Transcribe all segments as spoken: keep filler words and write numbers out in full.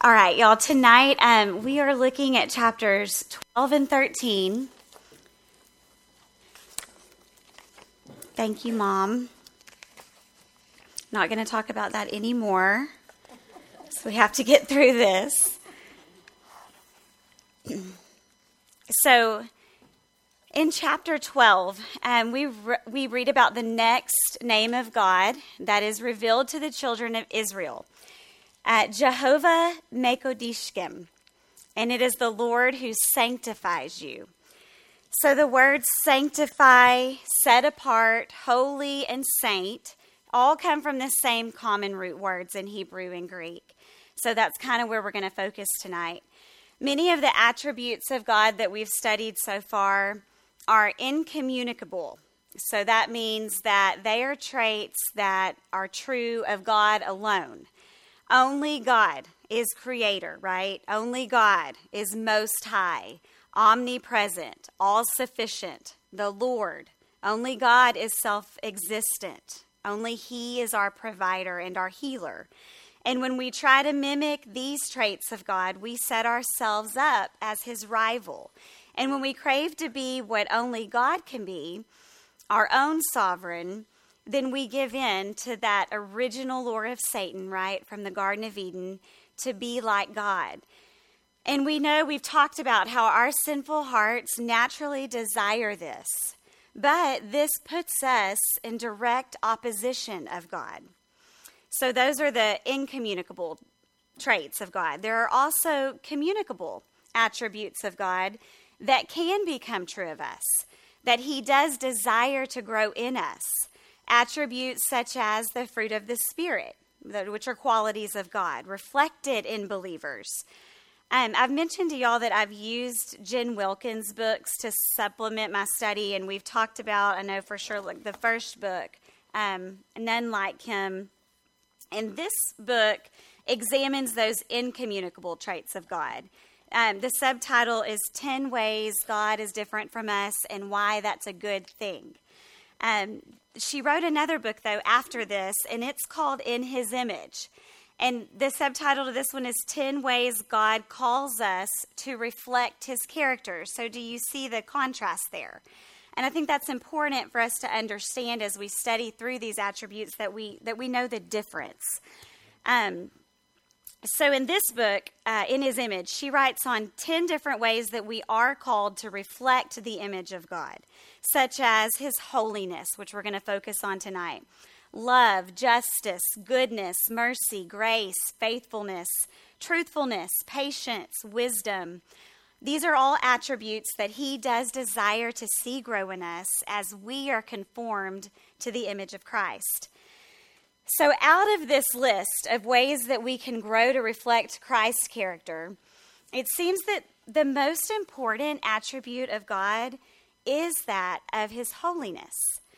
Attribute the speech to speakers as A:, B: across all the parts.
A: All right, y'all, tonight um, we are looking at chapters twelve and thirteen. Thank you, Mom. Not going to talk about that anymore, so we have to get through this. So, in chapter twelve, um, we re- we read about the next name of God that is revealed to the children of Israel. Uh, Jehovah Mekodishkem, and it is the Lord who sanctifies you. So the words sanctify, set apart, holy, and saint all come from the same common root words in Hebrew and Greek. So that's kind of where we're going to focus tonight. Many of the attributes of God that we've studied so far are incommunicable. So that means that they are traits that are true of God alone. Only God is creator, right? Only God is most high, omnipresent, all-sufficient, the Lord. Only God is self-existent. Only He is our provider and our healer. And when we try to mimic these traits of God, we set ourselves up as His rival. And when we crave to be what only God can be, our own sovereign, then we give in to that original lure of Satan, right, from the Garden of Eden, to be like God. And we know we've talked about how our sinful hearts naturally desire this, but this puts us in direct opposition of God. So those are the incommunicable traits of God. There are also communicable attributes of God that can become true of us, that He does desire to grow in us. Attributes such as the fruit of the Spirit, which are qualities of God, reflected in believers. Um, I've mentioned to y'all that I've used Jen Wilkins' books to supplement my study, and we've talked about, I know for sure, like the first book, um, None Like Him. And this book examines those incommunicable traits of God. Um, the subtitle is ten Ways God is Different from Us and Why That's a Good Thing. Um, she wrote another book, though, after this, and it's called In His Image. And the subtitle to this one is ten Ways God Calls Us to Reflect His Character. So do you see the contrast there? And I think that's important for us to understand as we study through these attributes, that we that we know the difference. Um, so in this book, uh, In His Image, she writes on ten different ways that we are called to reflect the image of God, such as His holiness, which we're going to focus on tonight, love, justice, goodness, mercy, grace, faithfulness, truthfulness, patience, wisdom. These are all attributes that He does desire to see grow in us as we are conformed to the image of Christ. So out of this list of ways that we can grow to reflect Christ's character, it seems that the most important attribute of God is that of His holiness.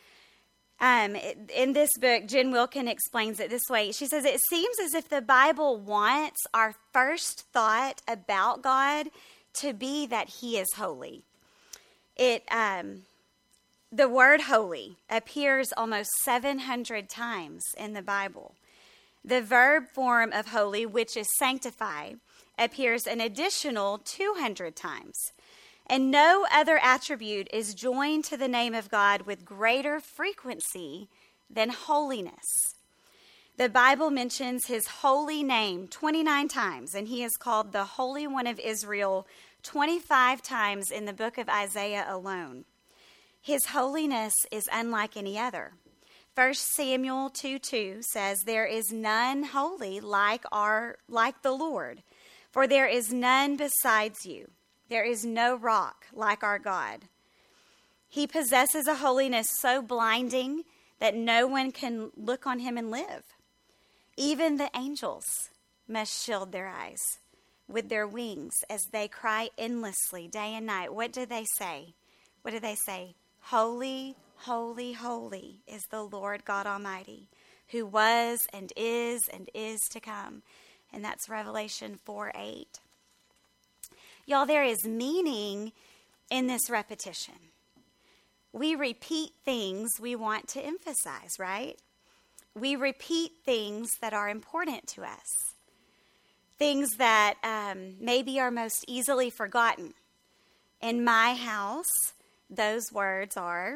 A: Um, in this book, Jen Wilkin explains it this way. She says, it seems as if the Bible wants our first thought about God to be that He is holy. It, um, the word holy appears almost seven hundred times in the Bible. The verb form of holy, which is sanctify, appears an additional two hundred times. And no other attribute is joined to the name of God with greater frequency than holiness. The Bible mentions His holy name twenty-nine times, and He is called the Holy One of Israel twenty-five times in the book of Isaiah alone. His holiness is unlike any other. First Samuel two two says, there is none holy like our like the Lord, for there is none besides you. There is no rock like our God. He possesses a holiness so blinding that no one can look on Him and live. Even the angels must shield their eyes with their wings as they cry endlessly day and night. What do they say? What do they say? Holy, holy, holy is the Lord God Almighty, who was and is and is to come. And that's Revelation four eight. Y'all, there is meaning in this repetition. We repeat things we want to emphasize, right? We repeat things that are important to us. things that um, maybe are most easily forgotten. In my house, those words are,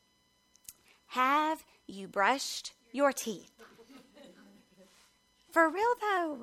A: have you brushed your teeth? For real though.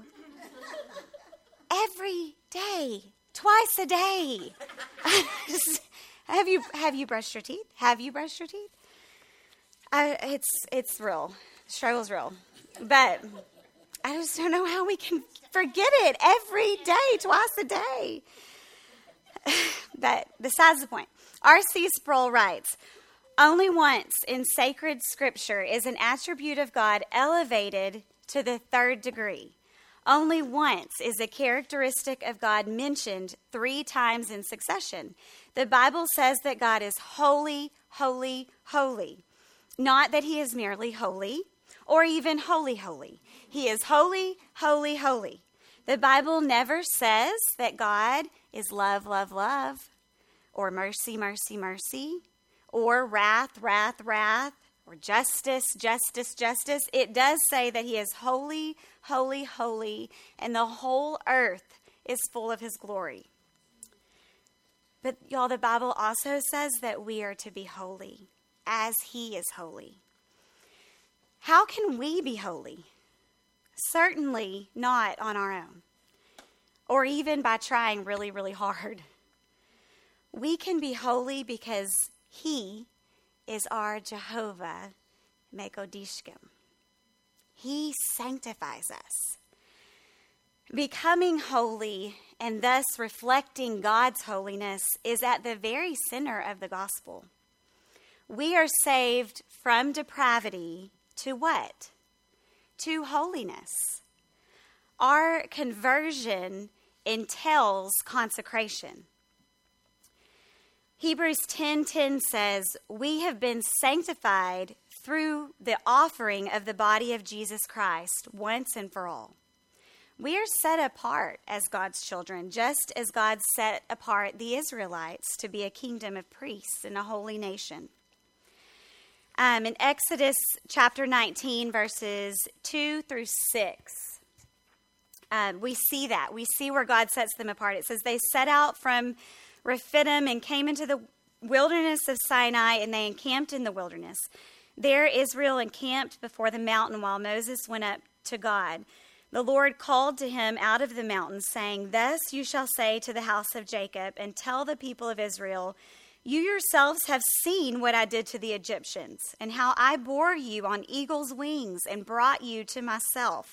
A: Every day, twice a day. have you have you brushed your teeth? Have you brushed your teeth? Uh, it's it's real. The struggle's real. But I just don't know how we can forget it every day, twice a day. But besides the point, R C Sproul writes, only once in sacred scripture is an attribute of God elevated to the third degree. Only once is a characteristic of God mentioned three times in succession. The Bible says that God is holy, holy, holy. Not that he is merely holy or even holy, holy. He is holy, holy, holy. The Bible never says that God is love, love, love, or mercy, mercy, mercy, or wrath, wrath, wrath, or justice, justice, justice. It does say that he is holy, holy, holy, and the whole earth is full of his glory. But y'all, the Bible also says that we are to be holy as he is holy. How can we be holy? Certainly not on our own, or even by trying really, really hard. We can be holy because he is our Jehovah Mekodishkim. He sanctifies us. Becoming holy and thus reflecting God's holiness is at the very center of the gospel. We are saved from depravity to what? To holiness. Our conversion entails consecration. Hebrews ten ten says, we have been sanctified through the offering of the body of Jesus Christ once and for all. We are set apart as God's children, just as God set apart the Israelites to be a kingdom of priests and a holy nation. Um, in Exodus chapter nineteen, verses two through six, um, we see that. We see where God sets them apart. It says, they set out from Rephidim and came into the wilderness of Sinai, and they encamped in the wilderness. There Israel encamped before the mountain while Moses went up to God. The Lord called to him out of the mountain, saying, thus you shall say to the house of Jacob, and tell the people of Israel, you yourselves have seen what I did to the Egyptians, and how I bore you on eagle's wings and brought you to myself.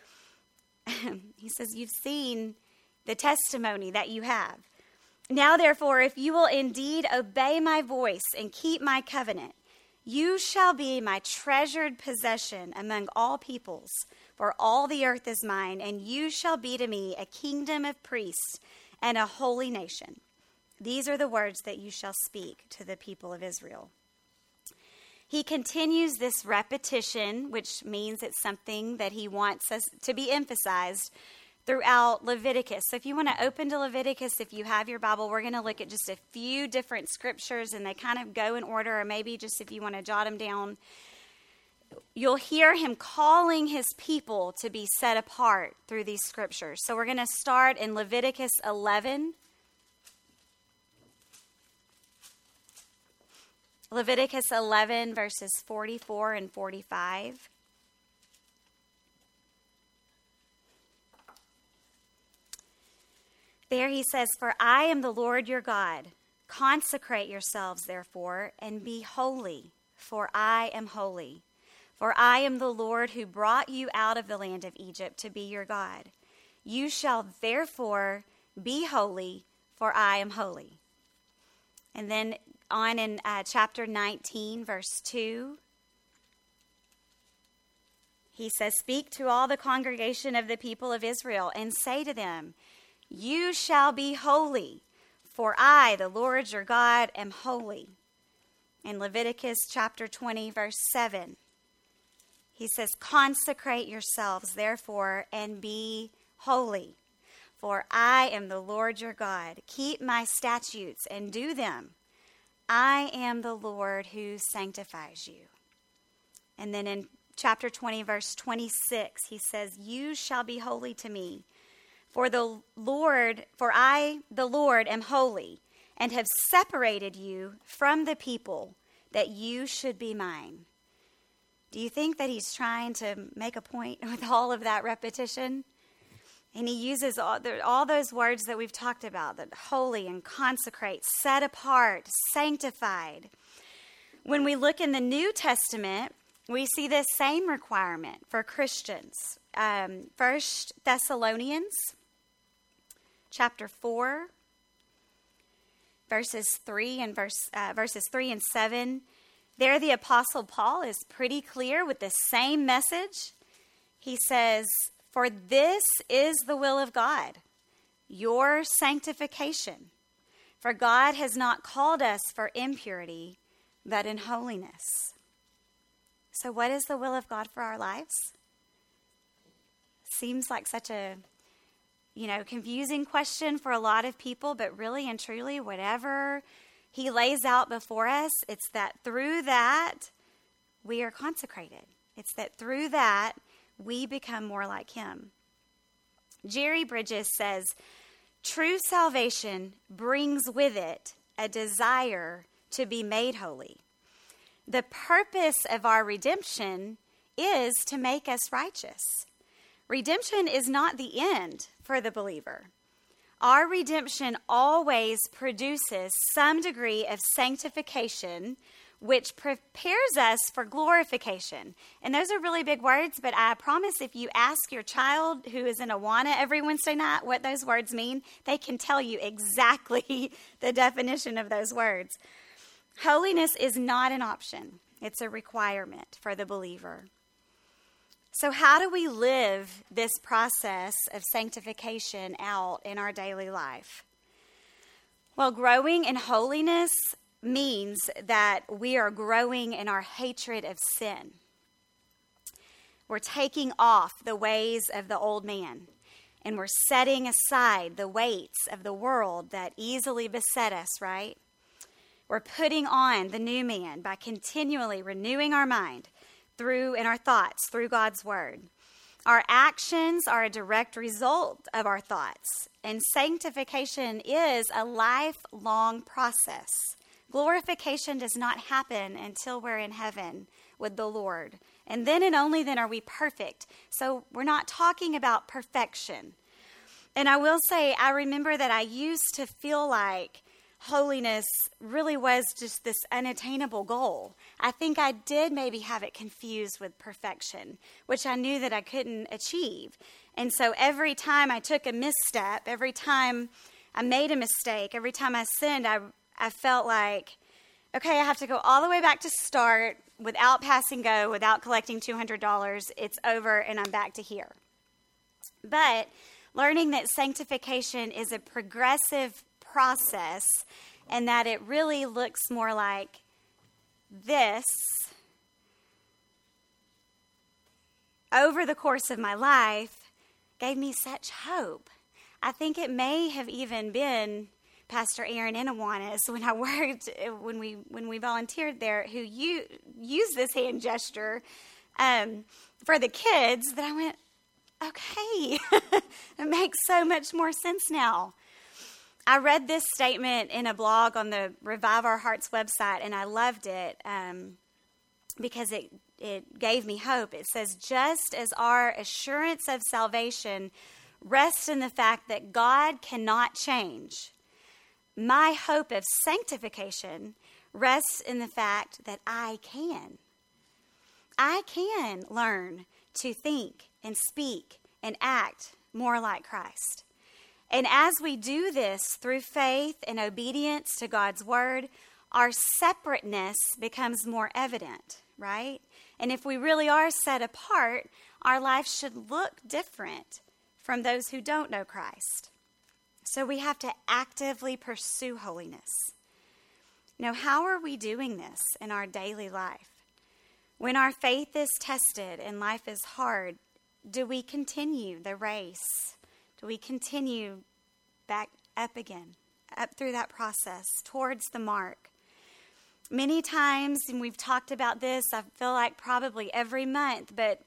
A: He says, you've seen the testimony that you have. Now, therefore, if you will indeed obey my voice and keep my covenant, you shall be my treasured possession among all peoples, for all the earth is mine, and you shall be to me a kingdom of priests and a holy nation. These are the words that you shall speak to the people of Israel. He continues this repetition, which means it's something that he wants us to be emphasized throughout Leviticus. So if you want to open to Leviticus, if you have your Bible, we're going to look at just a few different scriptures, and they kind of go in order, or maybe just if you want to jot them down. You'll hear him calling his people to be set apart through these scriptures. So we're going to start in Leviticus eleven. Leviticus eleven, verses forty-four and forty-five. There he says, for I am the Lord your God. Consecrate yourselves, therefore, and be holy, for I am holy. For I am the Lord who brought you out of the land of Egypt to be your God. You shall therefore be holy, for I am holy. And then on in uh, chapter nineteen, verse two, he says, speak to all the congregation of the people of Israel and say to them, you shall be holy, for I, the Lord your God, am holy. In Leviticus chapter twenty, verse seven, he says, consecrate yourselves, therefore, and be holy, for I am the Lord your God. Keep my statutes and do them. I am the Lord who sanctifies you. And then in chapter twenty, verse twenty-six, he says, you shall be holy to me, For the Lord, for I, the Lord, am holy, and have separated you from the people, that you should be mine. Do you think that he's trying to make a point with all of that repetition? And he uses all, all those words that we've talked about, that holy and consecrate, set apart, sanctified. When we look in the New Testament, we see this same requirement for Christians. Um, First Thessalonians chapter four, verses three and verse uh, verses three and seven. There, the Apostle Paul is pretty clear with the same message. He says, "For this is the will of God, your sanctification. For God has not called us for impurity, but in holiness." So what is the will of God for our lives? Seems like such a, you know, confusing question for a lot of people, but really and truly, whatever he lays out before us, it's that through that we are consecrated. It's that through that we become more like him. Jerry Bridges says, true salvation brings with it a desire to be made holy. The purpose of our redemption is to make us righteous. Redemption is not the end for the believer. Our redemption always produces some degree of sanctification, which prepares us for glorification. And those are really big words, but I promise if you ask your child who is in Awana every Wednesday night what those words mean, they can tell you exactly the definition of those words. Holiness is not an option. It's a requirement for the believer. So how do we live this process of sanctification out in our daily life? Well, growing in holiness means that we are growing in our hatred of sin. We're taking off the ways of the old man, and we're setting aside the weights of the world that easily beset us, right? We're putting on the new man by continually renewing our mind through and our thoughts through God's word. Our actions are a direct result of our thoughts, and sanctification is a lifelong process. Glorification does not happen until we're in heaven with the Lord, and then and only then are we perfect. So we're not talking about perfection. And I will say, I remember that I used to feel like holiness really was just this unattainable goal. I think I did maybe have it confused with perfection, which I knew that I couldn't achieve. And so every time I took a misstep, every time I made a mistake, every time I sinned, I, I felt like, okay, I have to go all the way back to start without passing go, without collecting two hundred dollars. It's over and I'm back to here. But learning that sanctification is a progressive process, and that it really looks more like this over the course of my life gave me such hope. I think it may have even been Pastor Aaron in Awanas when I worked, when we when we volunteered there, who you used this hand gesture um, for the kids, that I went, okay, it makes so much more sense now. I read this statement in a blog on the Revive Our Hearts website, and I loved it um, because it, it gave me hope. It says, just as our assurance of salvation rests in the fact that God cannot change, my hope of sanctification rests in the fact that I can. I can learn to think and speak and act more like Christ. And as we do this through faith and obedience to God's word, our separateness becomes more evident, right? And if we really are set apart, our life should look different from those who don't know Christ. So we have to actively pursue holiness. Now, how are we doing this in our daily life? When our faith is tested and life is hard, do we continue the race? Do we continue back up again, up through that process, towards the mark? Many times, and we've talked about this, I feel like probably every month, but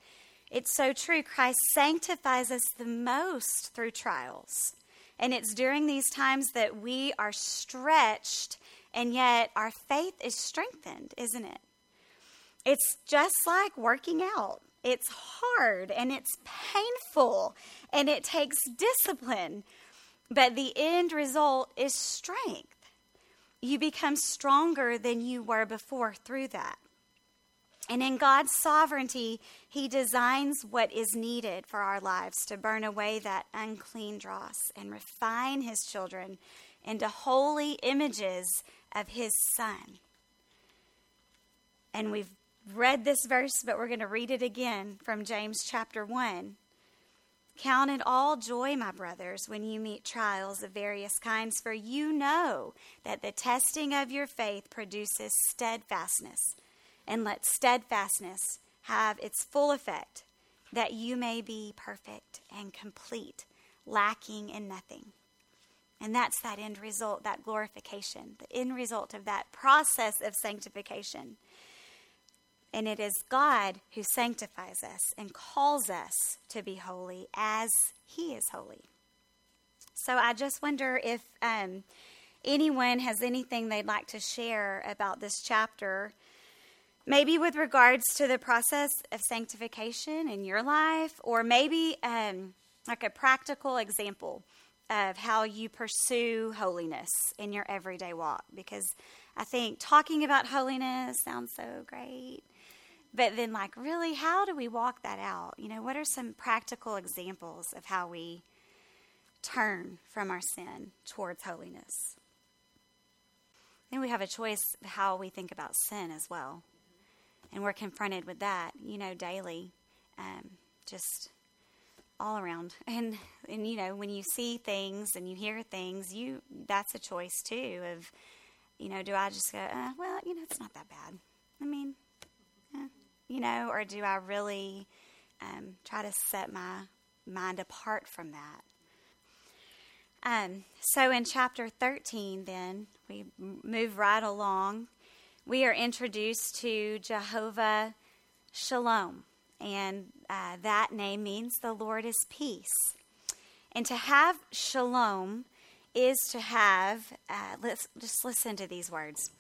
A: It's so true. Christ sanctifies us the most through trials. And it's during these times that we are stretched, and yet our faith is strengthened, isn't it? It's just like working out. It's hard and it's painful and it takes discipline, but the end result is strength. You become stronger than you were before through that. And in God's sovereignty, he designs what is needed for our lives to burn away that unclean dross and refine his children into holy images of his Son. And we've read this verse, but we're going to read it again from James chapter one. Count it all joy, my brothers, when you meet trials of various kinds, for you know that the testing of your faith produces steadfastness. And let steadfastness have its full effect, that you may be perfect and complete, lacking in nothing. And that's that end result, that glorification, the end result of that process of sanctification. And it is God who sanctifies us and calls us to be holy as he is holy. So I just wonder if um, anyone has anything they'd like to share about this chapter, maybe with regards to the process of sanctification in your life, or maybe um, like a practical example of how you pursue holiness in your everyday walk. Because I think talking about holiness sounds so great. But then, like, really, how do we walk that out? You know, what are some practical examples of how we turn from our sin towards holiness? And we have a choice of how we think about sin as well. And we're confronted with that, you know, daily, um, just all around. And, and, you know, when you see things and you hear things, you that's a choice, too, of, you know, do I just go, uh, well, you know, it's not that bad. I mean... Eh. You know, or do I really um, try to set my mind apart from that? Um, so in chapter thirteen, then, we move right along. We are introduced to Jehovah Shalom, and uh, that name means the Lord is peace. And to have shalom is to have, uh, let's just listen to these words,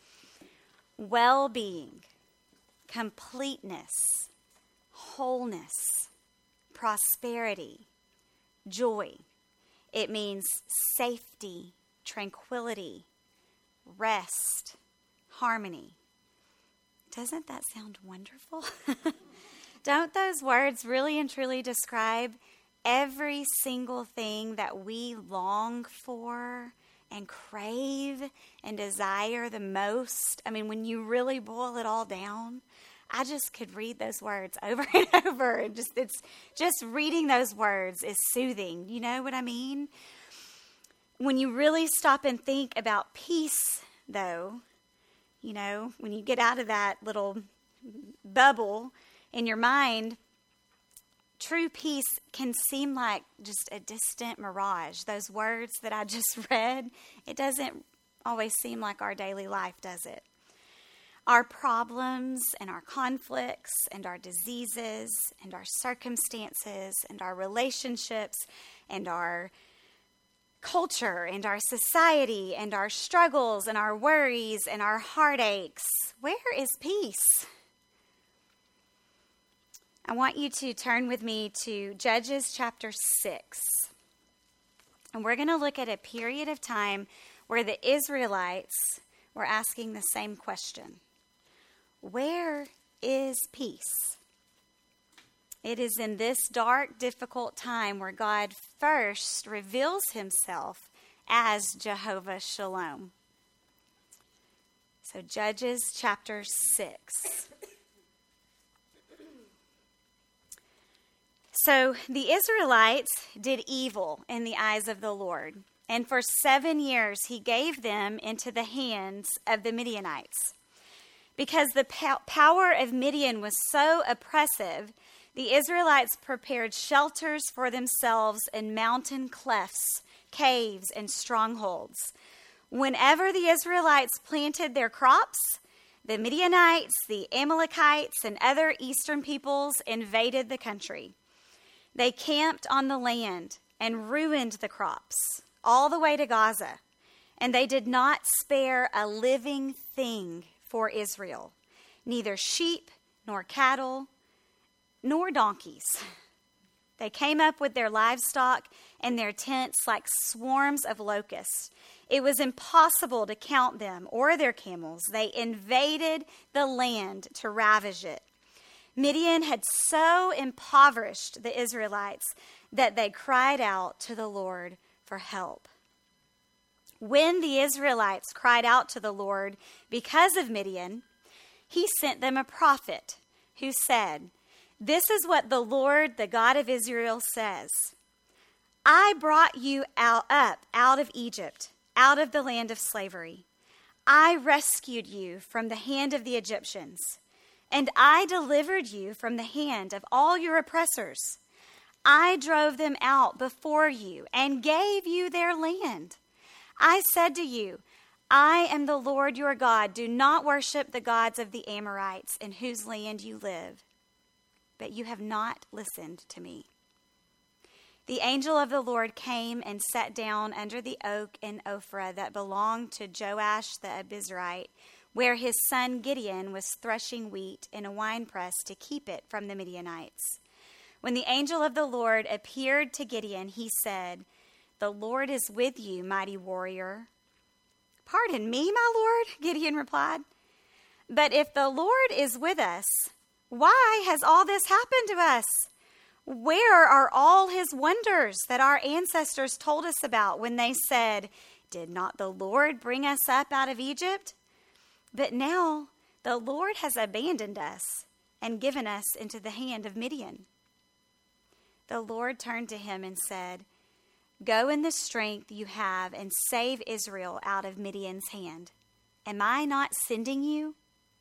A: well-being, completeness, wholeness, prosperity, joy. It means safety, tranquility, rest, harmony. Doesn't that sound wonderful? Don't those words really and truly describe every single thing that we long for and crave and desire the most? I mean, when you really boil it all down, I just could read those words over and over. And just it's just reading those words is soothing. You know what I mean? When you really stop and think about peace, though, you know, when you get out of that little bubble in your mind, true peace can seem like just a distant mirage. Those words that I just read, it doesn't always seem like our daily life, does it? Our problems and our conflicts and our diseases and our circumstances and our relationships and our culture and our society and our struggles and our worries and our heartaches, where is peace? I want you to turn with me to Judges chapter six. And we're going to look at a period of time where the Israelites were asking the same question. Where is peace? It is in this dark, difficult time where God first reveals himself as Jehovah Shalom. So Judges chapter six. So the Israelites did evil in the eyes of the Lord, and for seven years he gave them into the hands of the Midianites. Because the power of Midian was so oppressive, the Israelites prepared shelters for themselves in mountain clefts, caves, and strongholds. Whenever the Israelites planted their crops, The Midianites, the Amalekites, and other eastern peoples invaded the country. They camped on the land and ruined the crops all the way to Gaza, and they did not spare a living thing for Israel, neither sheep nor cattle nor donkeys. They came up with their livestock and their tents like swarms of locusts. It was impossible to count them or their camels. They invaded the land to ravage it. Midian had so impoverished the Israelites that they cried out to the Lord for help. When the Israelites cried out to the Lord because of Midian, he sent them a prophet who said, "This is what the Lord, the God of Israel, says. I brought you out, up out of Egypt, out of the land of slavery. I rescued you from the hand of the Egyptians, and I delivered you from the hand of all your oppressors. I drove them out before you and gave you their land. I said to you, I am the Lord your God. Do not worship the gods of the Amorites in whose land you live. But you have not listened to me." The angel of the Lord came and sat down under the oak in Ophrah that belonged to Joash the Abizrite, where his son Gideon was threshing wheat in a winepress to keep it from the Midianites. When the angel of the Lord appeared to Gideon, he said, "The Lord is with you, mighty warrior." "Pardon me, my Lord," Gideon replied. "But if the Lord is with us, why has all this happened to us? Where are all his wonders that our ancestors told us about when they said, 'Did not the Lord bring us up out of Egypt?' But now the Lord has abandoned us and given us into the hand of Midian." The Lord turned to him and said, "Go in the strength you have and save Israel out of Midian's hand. Am I not sending you?"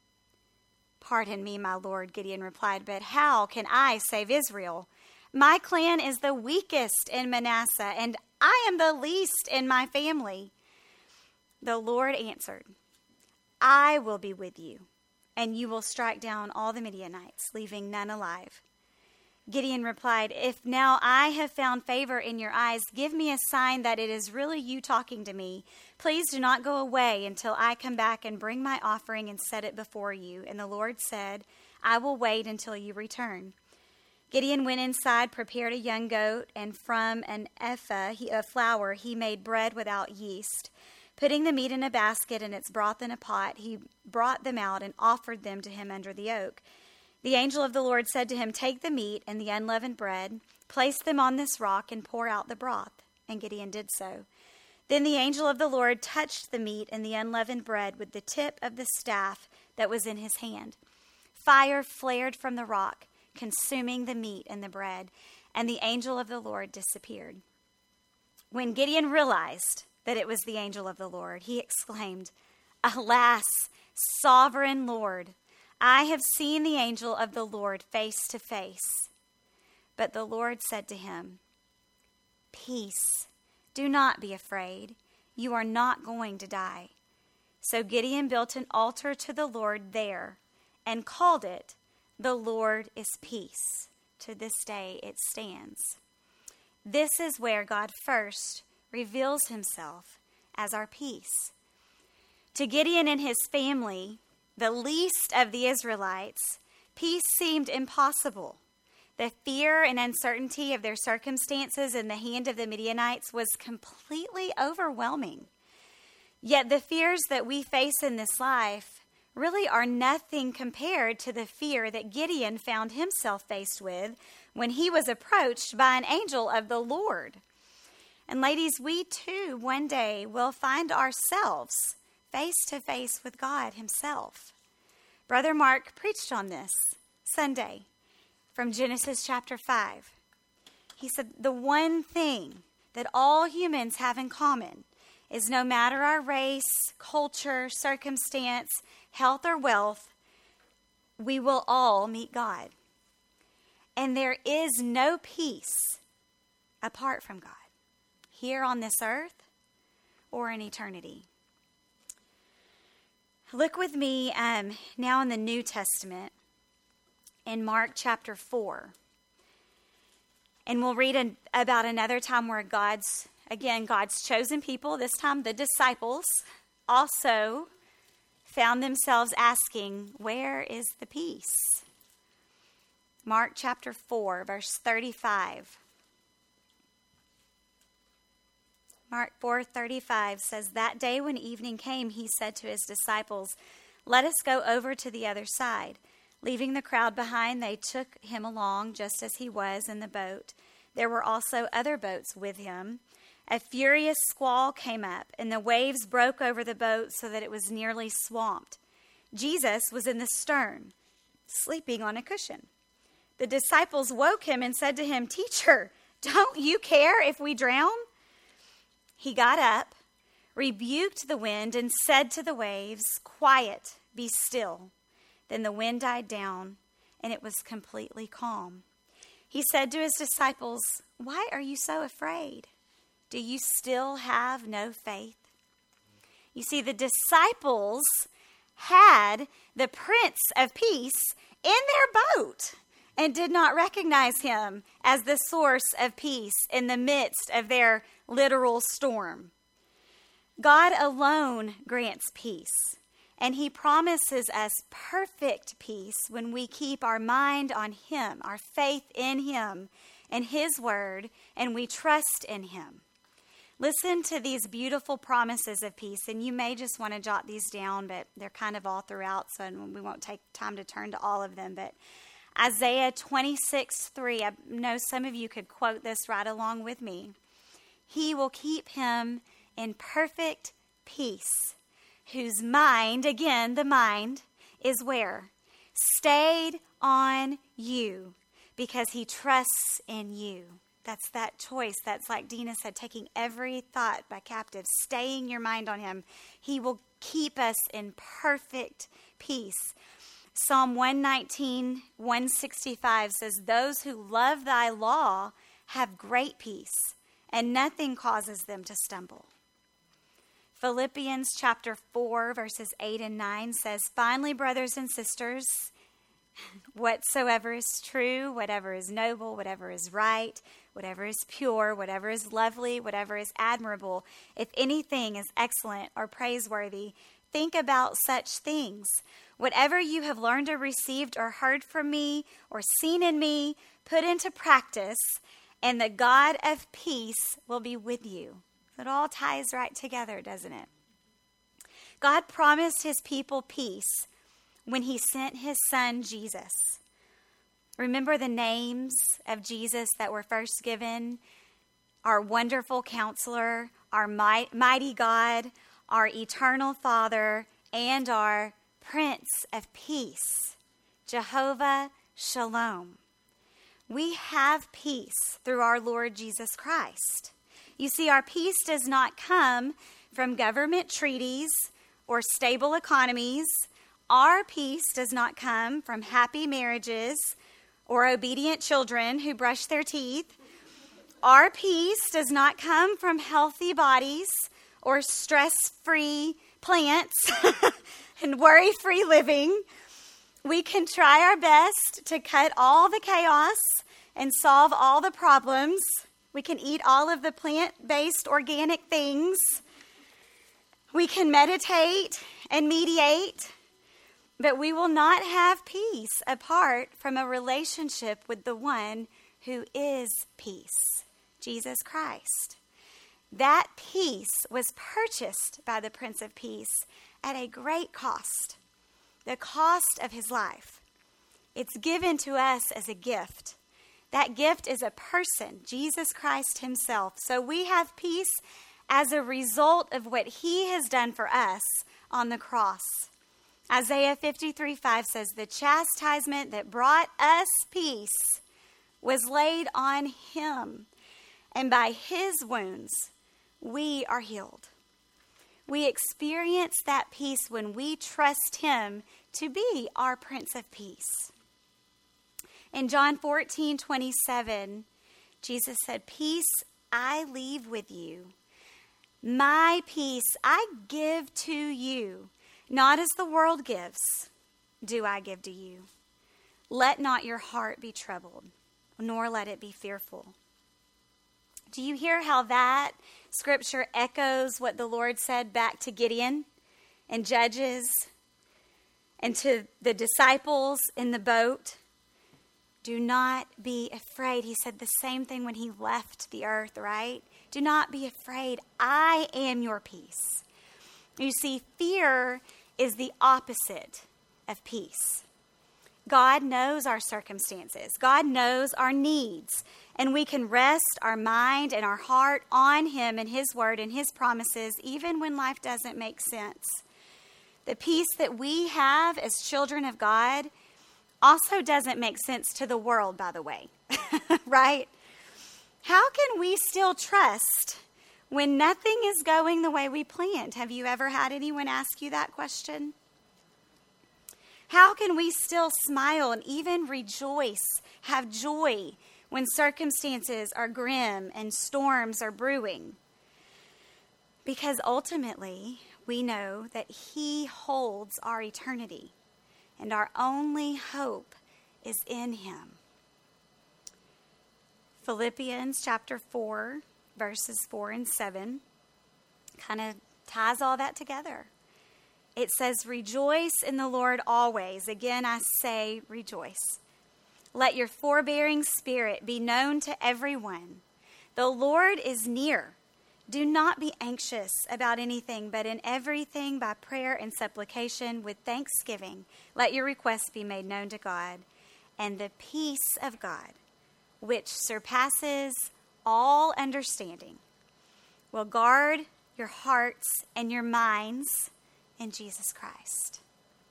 A: "Pardon me, my Lord," Gideon replied, "but how can I save Israel? My clan is the weakest in Manasseh, and I am the least in my family." The Lord answered, "I will be with you, and you will strike down all the Midianites, leaving none alive." Gideon replied, "If now I have found favor in your eyes, give me a sign that it is really you talking to me. Please do not go away until I come back and bring my offering and set it before you." And the Lord said, "I will wait until you return." Gideon went inside, prepared a young goat, and from an ephah of flour he made bread without yeast. Putting the meat in a basket and its broth in a pot, he brought them out and offered them to him under the oak. The angel of the Lord said to him, "Take the meat and the unleavened bread, place them on this rock, and pour out the broth." And Gideon did so. Then the angel of the Lord touched the meat and the unleavened bread with the tip of the staff that was in his hand. Fire flared from the rock, consuming the meat and the bread, and the angel of the Lord disappeared. When Gideon realized that it was the angel of the Lord, he exclaimed, "Alas, sovereign Lord, I have seen the angel of the Lord face to face." But the Lord said to him, "Peace, do not be afraid. You are not going to die." So Gideon built an altar to the Lord there and called it, "The Lord is Peace." To this day it stands. This is where God first reveals himself as our peace. To Gideon and his family, the least of the Israelites, peace seemed impossible. The fear and uncertainty of their circumstances in the hand of the Midianites was completely overwhelming. Yet the fears that we face in this life really are nothing compared to the fear that Gideon found himself faced with when he was approached by an angel of the Lord. And ladies, we too one day will find ourselves face to face with God himself. Brother Mark preached on this Sunday from Genesis chapter five. He said the one thing that all humans have in common is no matter our race, culture, circumstance, health, or wealth, we will all meet God. And there is no peace apart from God, here on this earth or in eternity. Look with me um, now in the New Testament in Mark chapter four. And we'll read an, about another time where God's, again, God's chosen people, this time the disciples, also found themselves asking, where is the peace? Mark chapter four, verse thirty-five. Mark four thirty-five says, that day when evening came, he said to his disciples, let us go over to the other side. Leaving the crowd behind, they took him along just as he was in the boat. There were also other boats with him. A furious squall came up, and the waves broke over the boat so that it was nearly swamped. Jesus was in the stern, sleeping on a cushion. The disciples woke him and said to him, Teacher, don't you care if we drown? He got up, rebuked the wind, and said to the waves, Quiet, be still. Then the wind died down, and it was completely calm. He said to his disciples, Why are you so afraid? Do you still have no faith? You see, the disciples had the Prince of Peace in their boat and did not recognize him as the source of peace in the midst of their literal storm. God alone grants peace, and he promises us perfect peace when we keep our mind on him, our faith in him and his word, and we trust in him. Listen to these beautiful promises of peace, and you may just want to jot these down, but they're kind of all throughout, so we won't take time to turn to all of them. But Isaiah twenty-six three, I know some of you could quote this right along with me. He will keep him in perfect peace, whose mind, again, the mind, is where? Stayed on you, because he trusts in you. That's that choice. That's like Dina said, taking every thought by captive, staying your mind on him. He will keep us in perfect peace. Psalm one nineteen, one sixty-five says, Those who love thy law have great peace, and nothing causes them to stumble. Philippians chapter four, verses eight and nine says, Finally, brothers and sisters, whatsoever is true, whatever is noble, whatever is right, whatever is pure, whatever is lovely, whatever is admirable, if anything is excellent or praiseworthy, think about such things. Whatever you have learned or received or heard from me or seen in me, put into practice, and the God of peace will be with you. It all ties right together, doesn't it? God promised his people peace when he sent his son, Jesus. Remember the names of Jesus that were first given? Our wonderful counselor, our might, mighty God, our eternal Father, and our Prince of Peace, Jehovah Shalom. We have peace through our Lord Jesus Christ. You see, our peace does not come from government treaties or stable economies. Our peace does not come from happy marriages or obedient children who brush their teeth. Our peace does not come from healthy bodies or stress-free plants and worry-free living. We can try our best to cut all the chaos and solve all the problems. We can eat all of the plant-based organic things. We can meditate and mediate, but we will not have peace apart from a relationship with the one who is peace, Jesus Christ. That peace was purchased by the Prince of Peace at a great cost, the cost of his life. It's given to us as a gift. That gift is a person, Jesus Christ himself. So we have peace as a result of what he has done for us on the cross. Isaiah fifty-three five says, the chastisement that brought us peace was laid on him, and by his wounds we are healed. We experience that peace when we trust him to be our Prince of Peace. In John fourteen twenty-seven, Jesus said, Peace I leave with you. My peace I give to you. Not as the world gives, do I give to you. Let not your heart be troubled, nor let it be fearful. Do you hear how that scripture echoes what the Lord said back to Gideon and Judges and to the disciples in the boat? Do not be afraid. He said the same thing when he left the earth, right? Do not be afraid. I am your peace. You see, fear is the opposite of peace. God knows our circumstances. God knows our needs. And we can rest our mind and our heart on him and his word and his promises, even when life doesn't make sense. The peace that we have as children of God also doesn't make sense to the world, by the way, right? How can we still trust when nothing is going the way we planned? Have you ever had anyone ask you that question? How can we still smile and even rejoice, have joy when circumstances are grim and storms are brewing? Because ultimately, we know that he holds our eternity, and our only hope is in him. Philippians chapter four, verses four and seven, kind of ties all that together. It says, rejoice in the Lord always. Again, I say rejoice. Let your forbearing spirit be known to everyone. The Lord is near. Do not be anxious about anything, but in everything by prayer and supplication with thanksgiving, let your requests be made known to God. And the peace of God, which surpasses all understanding, will guard your hearts and your minds in Jesus Christ.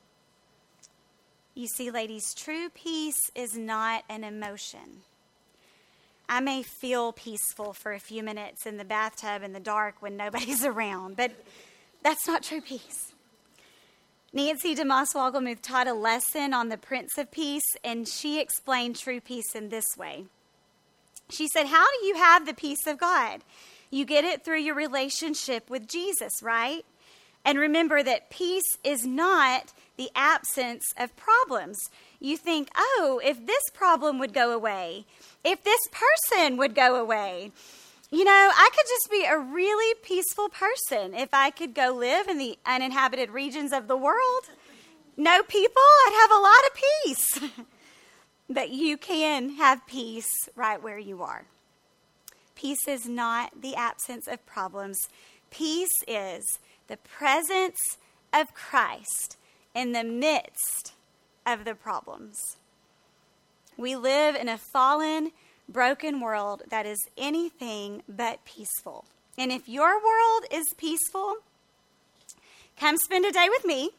A: You see, ladies, true peace is not an emotion. I may feel peaceful for a few minutes in the bathtub in the dark when nobody's around, but that's not true peace. Nancy DeMoss Wogelmuth taught a lesson on the Prince of Peace, and she explained true peace in this way. She said, how do you have the peace of God? You get it through your relationship with Jesus, right? And remember that peace is not the absence of problems. You think, oh, if this problem would go away, if this person would go away, you know, I could just be a really peaceful person if I could go live in the uninhabited regions of the world. No people, I'd have a lot of peace. But you can have peace right where you are. Peace is not the absence of problems. Peace is the presence of Christ in the midst of the problems. We live in a fallen, broken world that is anything but peaceful. And if your world is peaceful, come spend a day with me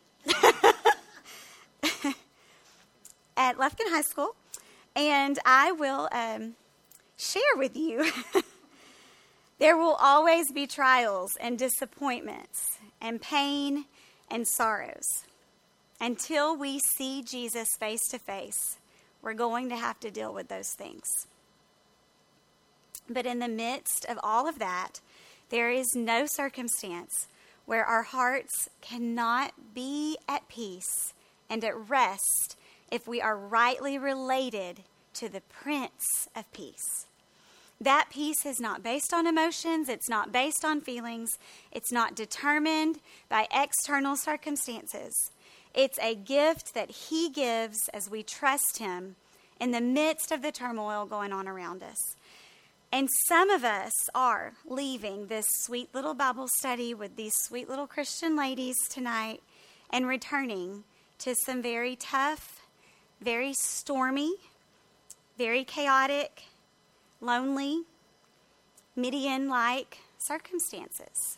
A: at Lufkin High School, and I will um, share with you. There will always be trials and disappointments and pain and sorrows. Until we see Jesus face to face, we're going to have to deal with those things. But in the midst of all of that, there is no circumstance where our hearts cannot be at peace and at rest if we are rightly related to the Prince of Peace. That peace is not based on emotions. It's not based on feelings. It's not determined by external circumstances. It's a gift that he gives as we trust him in the midst of the turmoil going on around us. And some of us are leaving this sweet little Bible study with these sweet little Christian ladies tonight and returning to some very tough, very stormy, very chaotic, lonely, Midian-like circumstances.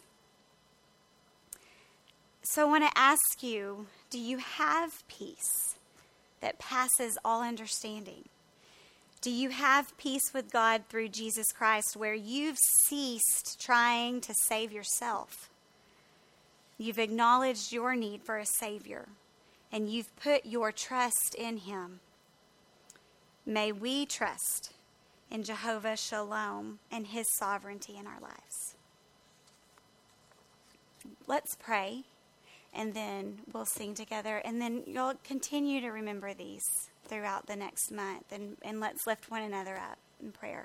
A: So I want to ask you, do you have peace that passes all understanding? Do you have peace with God through Jesus Christ where you've ceased trying to save yourself? You've acknowledged your need for a Savior, and you've put your trust in him. May we trust in Jehovah Shalom and his sovereignty in our lives. Let's pray. and then we'll sing together. And then you'll continue to remember these throughout the next month. And, and let's lift one another up in prayer.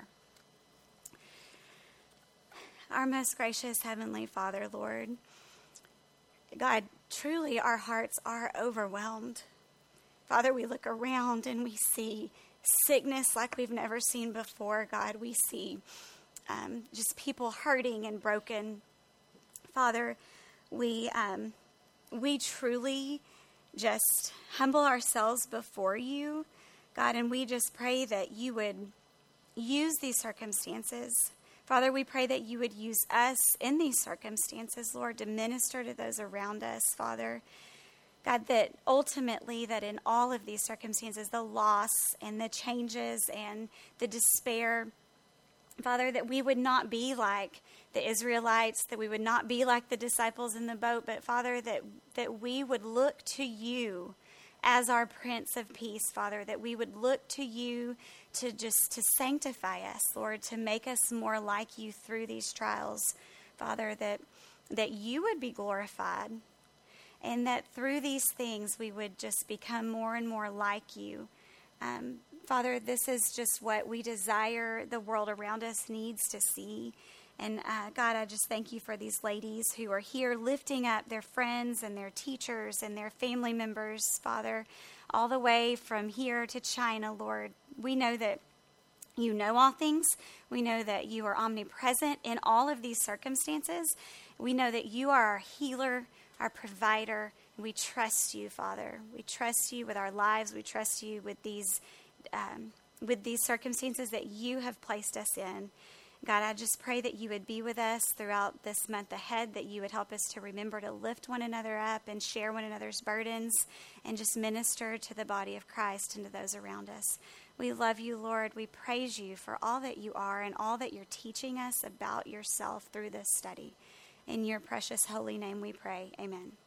A: Our most gracious Heavenly Father, Lord, God, truly our hearts are overwhelmed. Father, we look around and we see sickness like we've never seen before. God, we see um, just people hurting and broken. Father, we um, we truly just humble ourselves before you, God, and we just pray that you would use these circumstances. Father, we pray that you would use us in these circumstances, Lord, to minister to those around us, Father. God, that ultimately, that in all of these circumstances, the loss and the changes and the despair, Father, that we would not be like the Israelites, that we would not be like the disciples in the boat, but Father, that, that we would look to you as our Prince of Peace, Father, that we would look to you to just to sanctify us, Lord, to make us more like you through these trials, Father, that that you would be glorified, and that through these things we would just become more and more like you. Um, Father, this is just what we desire the world around us needs to see. And uh, God, I just thank you for these ladies who are here lifting up their friends and their teachers and their family members, Father, all the way from here to China, Lord. We know that you know all things. We know that you are omnipresent in all of these circumstances. We know that you are our healer, our provider. We trust you, Father. We trust you with our lives. We trust you with these, um, with these circumstances that you have placed us in. God, I just pray that you would be with us throughout this month ahead, that you would help us to remember to lift one another up and share one another's burdens and just minister to the body of Christ and to those around us. We love you, Lord. We praise you for all that you are and all that you're teaching us about yourself through this study. In your precious holy name we pray. Amen.